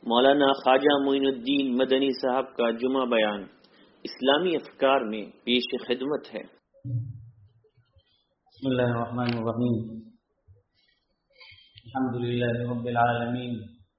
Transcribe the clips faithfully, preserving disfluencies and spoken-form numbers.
مولانا خواجہ معین الدین مدنی صاحب کا جمعہ بیان اسلامی افکار میں پیش خدمت ہے۔ بسم اللہ الرحمن الرحیم، الحمدللہ رب العالمین،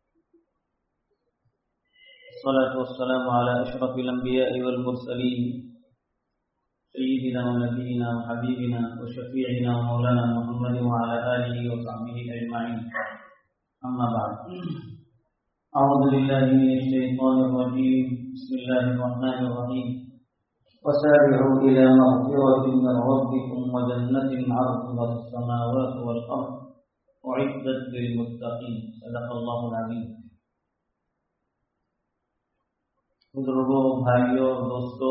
والصلاة والسلام علی اشرف الانبیاء والمرسلین، سیدنا و نبینا و حبیبنا و شفیعنا و مولانا محمد وعلی آلہ و صحبہ اجمعین، اما بعد۔ اعوذ باللہ من الشیطان الرجیم، بسم اللہ الرحمن الرحیم، وسارعوا إلى مغفرة من ربكم وجنة عرضها السماوات والأرض أعدت للمتقين، صدق اللہ العظیم۔ بزرگوں، بھائیوں، دوستوں،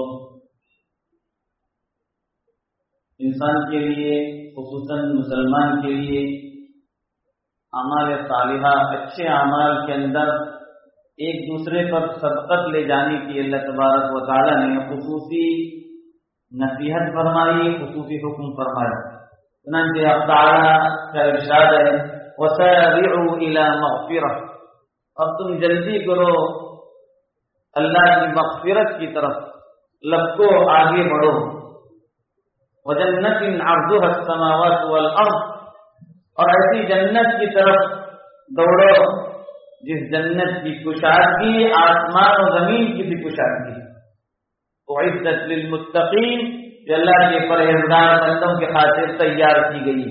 انسان کے لیے، خصوصاً مسلمان کے لیے، اعمال صالحہ، اچھے اعمال کے اندر ایک دوسرے پر سبقت لے جانے کی اللہ تبارک و تعالی نے خصوصی نصیحت فرمائی، خصوصی حکم فرمایا۔ چنانچہ اب تعالی کا ارشاد ہے وَسَارِعُوا إِلَى مَغْفِرَةٍ، اب تم جلدی کرو اللہ کی مغفرت کی طرف، لبکو آگے بڑھو، وَجَنَّةٍ عَرْضُهَا السَّمَاوَاتُ وَالْأَرْضُ، اور ایسی جنت کی طرف دوڑو جس جنت کی کشادگی آسمان و زمین کی بھی کشادگی، اعدت للمتقین، جو اللہ کے پرہیزگار بندوں کے خاطر تیار کی گئی۔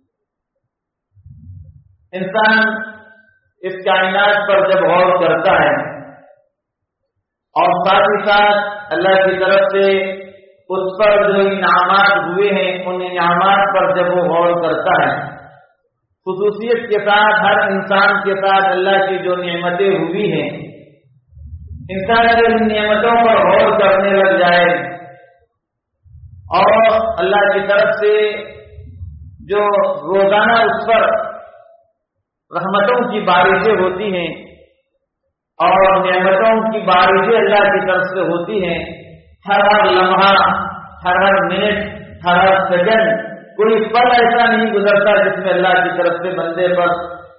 انسان اس کائنات پر جب غور کرتا ہے اور ساتھ ہی ساتھ اللہ کی طرف سے اس پر جو انعامات ہوئے ہیں ان انعامات پر جب وہ غور کرتا ہے، خصوصیت کے ساتھ ہر انسان کے ساتھ اللہ کی جو نعمتیں ہوئی ہیں، انسان اگر ان نعمتوں پر غور کرنے لگ جائے اور اللہ کی طرف سے جو روزانہ اس پر رحمتوں کی بارشیں ہوتی ہیں اور نعمتوں کی بارشیں اللہ کی طرف سے ہوتی ہیں، ہر ہر لمحہ، ہر ہر منٹ، ہر ہر سیکنڈ، کوئی پل ایسا نہیں گزرتا جس میں اللہ کی طرف سے بندے پر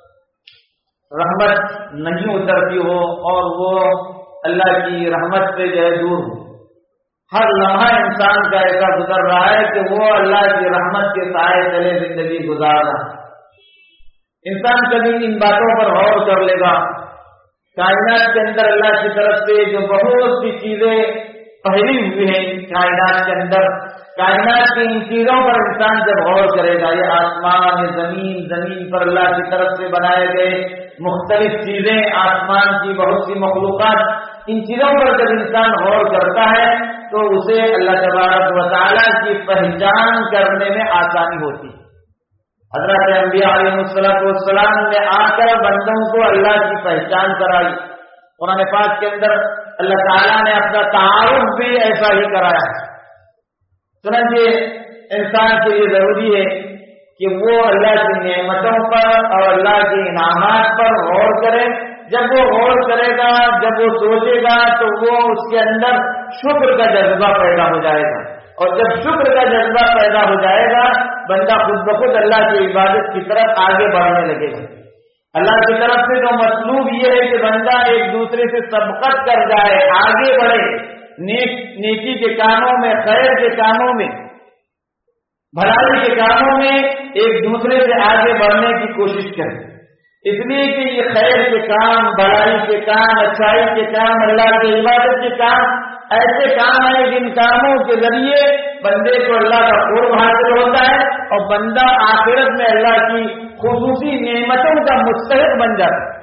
رحمت نہیں اترتی ہو اور وہ اللہ کی رحمت سے جو ہے دور ہو۔ ہر لمحہ انسان کا ایسا گزر رہا ہے کہ وہ اللہ کی رحمت کے سائے تلے زندگی گزار رہا ہے۔ انسان کبھی ان باتوں پر غور کر لے گا، کائنات کے اندر اللہ کی طرف سے جو بہت سی چیزیں پھیلی ہوئی ہیں کائنات کے اندر، کائنات کی ان چیزوں پر انسان جب غور کرے گا، یہ آسمان، یہ زمین، زمین پر اللہ کی طرف سے بنائے گئے مختلف چیزیں، آسمان کی بہت سی مخلوقات، ان چیزوں پر جب انسان غور کرتا ہے تو اسے اللہ تبارک و تعالیٰ کی پہچان کرنے میں آسانی ہوتی ہے۔ حضرت انبیاء علیہ الصلوۃ والسلام نے آ کر بندوں کو اللہ کی پہچان کرائی۔ قرآن پاک کے اندر اللہ تعالیٰ نے اپنا تعارف بھی ایسا ہی کرایا ہے۔ چنانچہ انسان کے لیے ضروری ہے کہ وہ اللہ کی نعمتوں پر اور اللہ کے انعامات پر غور کرے۔ جب وہ غور کرے گا، جب وہ سوچے گا تو وہ اس کے اندر شکر کا جذبہ پیدا ہو جائے گا، اور جب شکر کا جذبہ پیدا ہو جائے گا بندہ خود بخود اللہ کی عبادت کی طرف آگے بڑھنے لگے گا۔ اللہ کی طرف سے جو مطلوب یہ ہے کہ بندہ ایک دوسرے سے سبقت کر جائے، آگے بڑھے، نیک نیکی کے کاموں میں، خیر کے کاموں میں، بھلائی کے کاموں میں ایک دوسرے سے آگے بڑھنے کی کوشش کرے، اس لیے کہ یہ خیر کے کام، بھلائی کے کام، اچھائی کے کام، اللہ کی عبادت کے کام ایسے کام ہیں جن کاموں کے ذریعے بندے کو اللہ کا قرب حاصل ہوتا ہے اور بندہ آخرت میں اللہ کی خصوصی نعمتوں کا مستحق بن جاتا ہے۔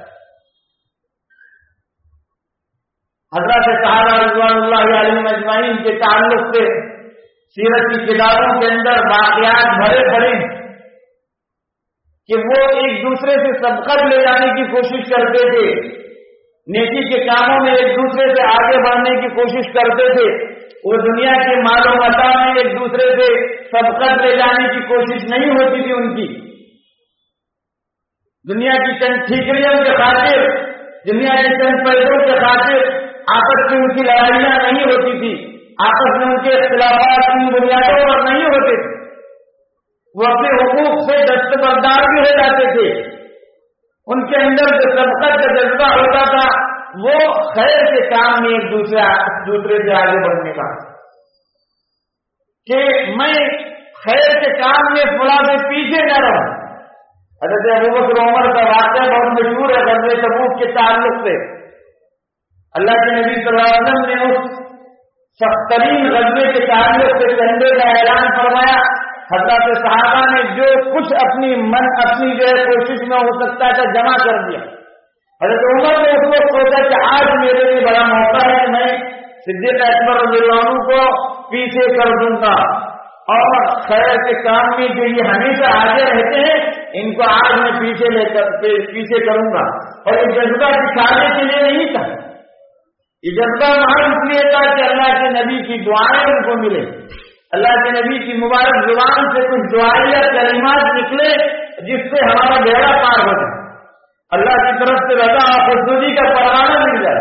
حضرت صحابہ رضوان اللہ علیہم اجمعین کے تعلق سے سیرت کی کتابوں کے اندر واقعات بھرے پڑے ہیں کہ وہ ایک دوسرے سے سبقت لے جانے کی کوشش کرتے تھے، نیکی کے کاموں میں ایک دوسرے سے آگے بڑھنے کی کوشش کرتے تھے، وہ دنیا کے مال و متاع میں ایک دوسرے سے سبقت لے جانے کی کوشش نہیں ہوتی تھی ان کی، دنیا کی چند ٹھیکریوں کے خاطر، دنیا کے چند پیسوں کے خاطر آپس کی ان کی لڑائیاں نہیں ہوتی تھی، آپس میں ان کے اختلافات ان بنیادوں پر نہیں ہوتے تھے، وہ اپنے حقوق سے دستبردار بھی ہو جاتے تھے، ان کے اندر جو سبقت کا جذبہ ہوتا تھا وہ خیر کے کام میں ایک دوسرے دوسرے سے آگے بڑھنے کا، کہ میں خیر کے کام میں فلاں سے پیچھے نہ رہوں۔ حضرت ابوبکر عمر کا واقعہ بہت مشہور ہے غزوہ تبوک کے تعلق سے۔ اللہ کے نبی صلی اللہ علیہ وسلم نے اس سخت ترین غزوے کے تعلق سے چندے کا اعلان فرمایا۔ حضرات صحابہ نے جو کچھ اپنی من اپنی جو ہے کوشش میں ہو سکتا تھا جمع کر دیا۔ حضرت عمر نے اس وقت سوچا کہ آج میرے لیے بڑا موقع ہے کہ میں صدیق اکبر رضی اللہ عنہ کو پیچھے کر دوں گا، اور خیر کے کام میں جو یہ ہمیشہ آگے رہتے ہیں ان کو آج میں پیچھے لے کر پیچھے کروں گا۔ اور یہ جذبہ دکھانے کے لیے نہیں تھا، یہ جذبہ وہاں اس لیے تھا کہ اللہ کے نبی کی دعائیں ان کو ملے، اللہ کے نبی کی مبارک زبان سے کچھ دعائیں یا کلمات نکلے جس سے ہمارا بیڑا پار ہو جائے، اللہ کی طرف سے رضا اور خوشنودی کا پروانہ مل جائے۔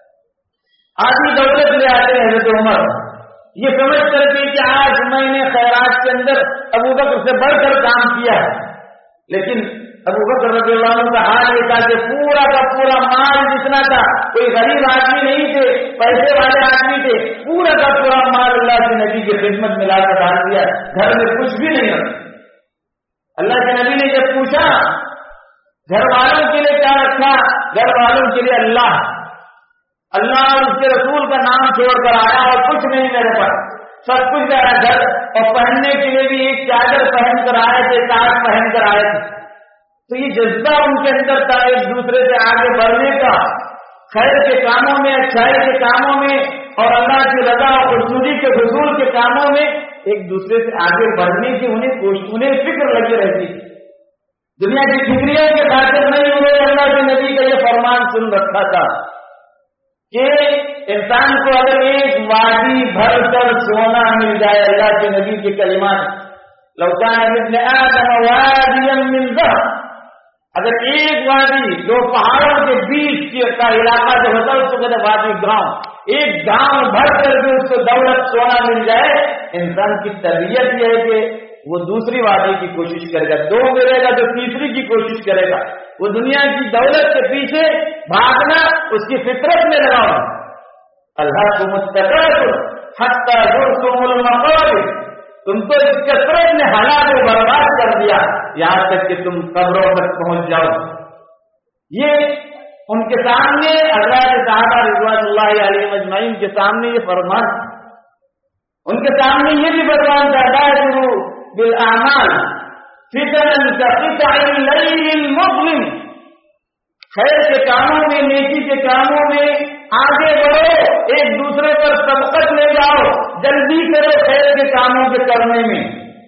آدمی دولت لے آتے ہیں حضرت عمر یہ سمجھ کر کے کہ آج میں نے خیرات کے اندر ابوبکر سے بڑھ کر کام کیا ہے، لیکن ابوبکر رضی اللہ عنہ کا حال یہ تھا کہ پورا کا پورا مال جتنا تھا، کوئی غریب آدمی نہیں تھے، پیسے والے آدمی تھے، پورا کا پورا مال اللہ کے نبی کی خدمت میں لا کر ڈال دیا، گھر میں کچھ بھی نہیں رکھا۔ اللہ کے نبی نے جب پوچھا گھر والوں کے لیے کیا رکھا، گھر والوں کے لیے اللہ اللہ اور اس کے رسول کا نام چھوڑ کر آیا، اور کچھ نہیں میرے پاس، سب کچھ میرا گھر، اور پہننے کے لیے بھی ایک چادر پہن کر آئے تھے، تاج پہن کر آئے تھے۔ تو یہ جذبہ ان کے اندر تھا ایک دوسرے سے آگے بڑھنے کا، خیر کے کاموں میں، اچھائی کے کاموں میں، اور اللہ کی رضا اور خوشنودی کے حصول کے کاموں میں ایک دوسرے سے آگے بڑھنے کی انہیں انہیں فکر لگی رہتی تھی۔ دنیا کی فکریوں کے خاطر نہیں، انہوں نے اللہ کے نبی کا یہ فرمان سن رکھا تھا کہ انسان کو اگر ایک وادی بھر کر سونا مل جائے، اللہ کے نبی کے کلمات لو کان ابن آدم وادیا من ذهب، اگر ایک وادی دو پہاڑوں کے بیچ کا علاقہ جو ہوتا ہے اس کو کہتے وادی گاؤں، ایک گاؤں بھر کر بھی اس کو دولت سونا مل جائے، انسان کی طبیعت یہ ہے کہ وہ دوسری وادی کی کوشش کرے گا، دو ملے گا تو تیسری کی کوشش کرے گا، وہ دنیا کی دولت کے پیچھے بھاگنا اس کی فطرت میں لگا ہوا۔ اللہ کو مستقر حتی زرتم المقابر، تم تو اس کثرت نے ہلاک و برباد کر دیا یہاں تک کہ تم قبروں تک پہنچ جاؤ۔ یہ ان کے سامنے اللہ کے صحابہ رضوان اللہ علیہ اجمعین کے سامنے یہ فرمان، ان کے سامنے یہ بھی فرمان تھا بادروا بالاعمال فتنا كقطع الليل المظلم، خیر کے کاموں میں، نیکی کے کاموں میں آگے بڑھو، ایک دوسرے پر سبقت لے جاؤ، جلدی کرو خیر کے کاموں کے کرنے میں۔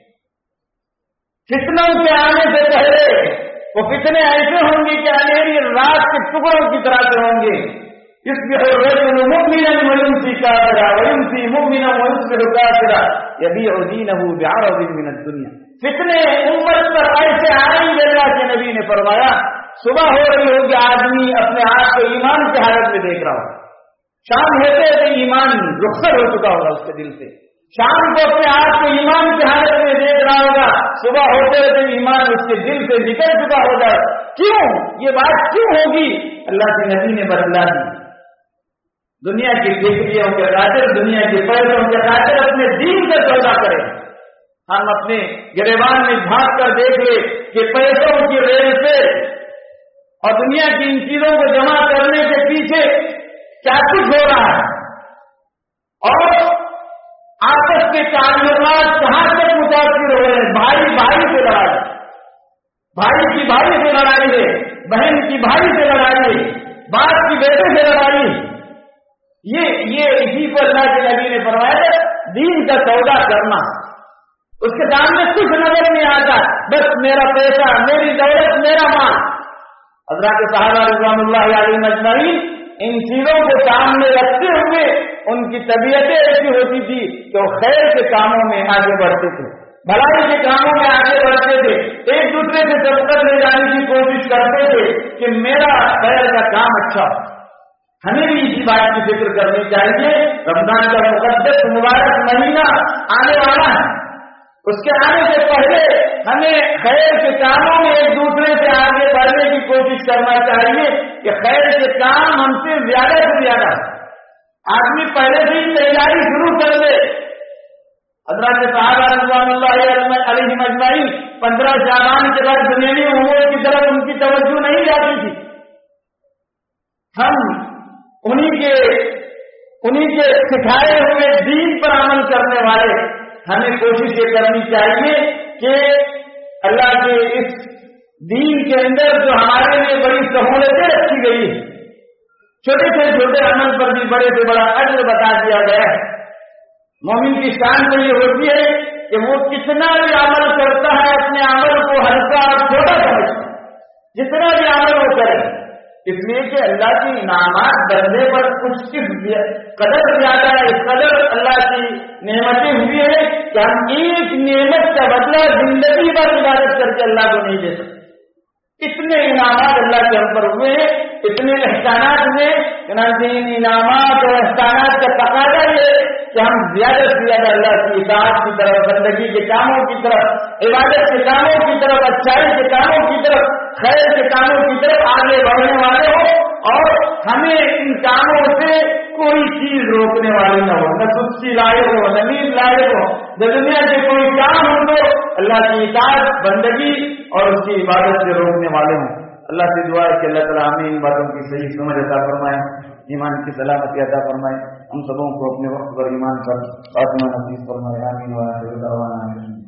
فتنوں کے آنے سے پہلے وہ فتنے ایسے ہوں گے کہ اندھیری رات کے ٹکڑوں کی طرح سے ہوں گے۔ يصبح الرجل مؤمنا ويمسي كافرا ويمسي مؤمنا ويصبح كافرا يبيع دينه بعرض من الدنيا۔ فتنے امت پر ایسے آئیں گے، اللہ کے نبی نے فرمایا صبح ہو رہی ہوگی، آدمی اپنے آپ کو ایمان کی حالت میں دیکھ رہا ہوگا، شام ہوتے ہوتے ایمان رخصت ہو چکا ہوگا اس کے دل سے، شام کو اپنے آپ کو ایمان کی حالت میں دیکھ رہا ہوگا، صبح ہوتے ہوتے ایمان اس کے دل سے نکل چکا ہوگا۔ کیوں یہ بات کیوں ہوگی؟ اللہ کے نبی نے بتلا دی، دنیا کی فکریوں کے خاطر، دنیا کے پیسوں کے خاطر اپنے دین کا سودا کریں۔ ہم اپنے گریبان میں جھانک کر دیکھ لیں کہ پیسوں کی ریل سے اور دنیا کی ان چیزوں کو جمع کرنے کے پیچھے کیا کچھ ہو رہا ہے، اور آپس کے تعلقات کہاں تک متاثر ہو رہے ہیں۔ بھائی بھائی سے لڑائی، بھائی کی بھائی سے لڑائی ہے، بہن کی بھائی سے لڑائی ہے، باپ کی بیٹے سے لڑائی ہے۔ یہ یہ اسی کو اللہ کے نبی نے فرمایا دین کا سودا کرنا، اس کے سامنے کچھ نظر نہیں آتا، بس میرا پیسہ، میری دولت، میرا مال۔ حضرات صحابہ رضوان اللہ علیہ اجمعین ان چیزوں کو سامنے رکھتے ہوئے ان کی طبیعتیں ایسی ہوتی تھی کہ وہ خیر کے کاموں میں آگے بڑھتے تھے، بھلائی کے کاموں میں آگے بڑھتے تھے، ایک دوسرے سے سبقت لے جانے کی کوشش کرتے تھے کہ میرا خیر کا کام اچھا ہو۔ ہمیں بھی اسی بات کی فکر کرنی چاہیے، رمضان کا مقدس مبارک مہینہ آنے والا ہے، اس کے آنے سے پہلے ہمیں خیر کے کاموں میں ایک دوسرے سے آگے بڑھنے کی کوشش کرنا چاہیے، کہ خیر کے کام ہم سے زیادہ سے زیادہ آدمی پہلے سے ہی تیاری شروع کر دے. حضرات صحابہ رضوان اللہ علیہ اجمعین پندرہ شعبان کے بعد دنیاوی امور کی طرف ان کی توجہ نہیں جاتی تھی. ہم انہی کے انہی کے سکھائے ہوئے دین پر عمل کرنے والے ہمیں کوشش یہ کرنی چاہیے کہ اللہ کے اس دین کے اندر جو ہمارے لیے بڑی سہولتیں رکھی گئی ہیں، چھوٹے سے چھوٹے عمل پر بھی بڑے سے بڑا اجر بتا دیا گیا ہے. مومن کی شان تو یہ ہوتی ہے کہ وہ کتنا بھی عمل کرتا ہے اپنے عمل کو ہلکا اور چھوٹا سمجھتا ہے، جتنا بھی عمل وہ کرے، اس لیے کہ اللہ کی انعامات بندے پر کچھ قدر زیادہ ہے. اس قدر اللہ کی نعمتیں ہوئی ہے کہ ہم ایک نعمت کا بدلہ زندگی بھر عبادت کر کے اللہ کو نہیں دے سکتے. اتنے انعامات اللہ کے ہم پر ہوئے ہیں، اتنے احسانات ہوئے. ان انعامات اور احسانات کا تقاضا یہ کہ ہم زیادہ سے زیادہ اللہ کی اطاعت کی طرف، بندگی کے کاموں کی طرف، عبادت کے کاموں کی طرف، اچھائی کے کاموں کی طرف، خیر کے کاموں کی طرف آگے بڑھنے والے ہو اور ہمیں ان کاموں سے کوئی چیز روکنے والی نہ ہو، نہ سستی لائق ہو، نہ نیند لائق ہو. جب دنیا کے کوئی کام ہو تو اللہ کی اطاعت، بندگی اور اس کی عبادت سے روکنے والے ہوں. اللہ سے دعا ہے کہ اللہ تعالیٰ ہمیں ان باتوں کی صحیح سمجھ عطا فرمائے، ایمان کی سلامتی عطا فرمائے، ہم سبوں کو اپنے وقت پر ایمان پر خاتمہ نصیب فرمائے. آمین و آخر دعوانا.